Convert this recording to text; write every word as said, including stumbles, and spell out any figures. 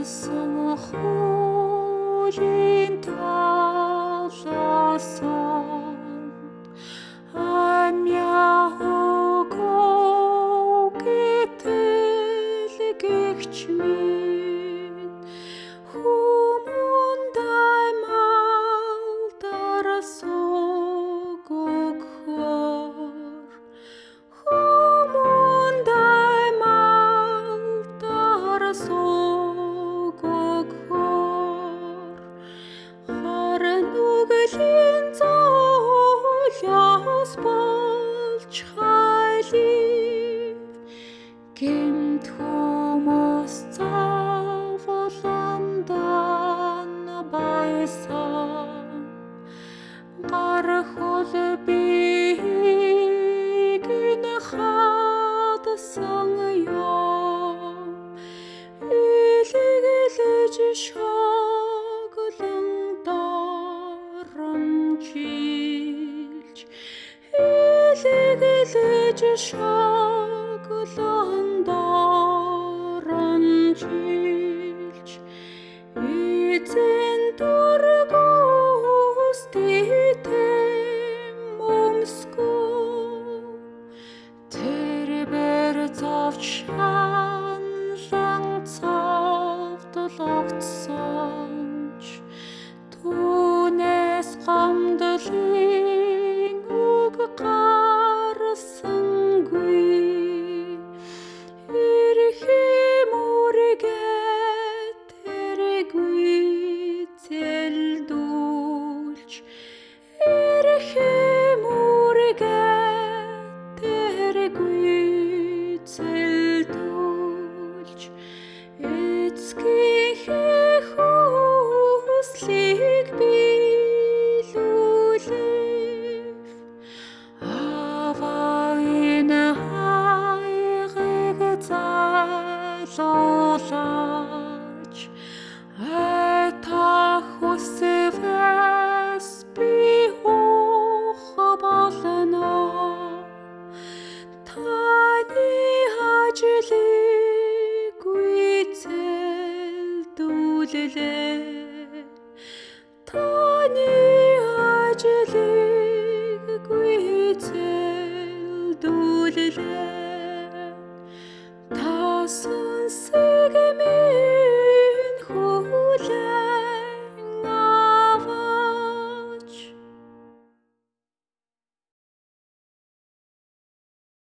Сан хуулийн талаасан амяа өгөө гэтэл гэгч минь хүмүүндай мал дарасог өгөхөр хүмүүндай мал дарасог өгөхөр харин үгэлийн золиос болж хайлив гэмт хүмүүс завууландан байсан гарахул бийг энэ хадсан юм илгэлж шоглон доромжилж илгэлж шоглон доромжилж эзэн дургуус дитэм өмсгөө тэр бэр завчан цавдлогдсонч түүнээс гомдлын үг гарсангүй эрхэм үргээд тэргүй зэлдүүлж эрхэм үргээд тэргүй зэлдүүлж эцгийнхээ хүслийг биелүүлэв аваа энэ хайгыг залуулаач та хүсвэс би ух болно таны ажлыг гүйцэлдүүлээ таны ажлыг гүйцэлдүүлээ тас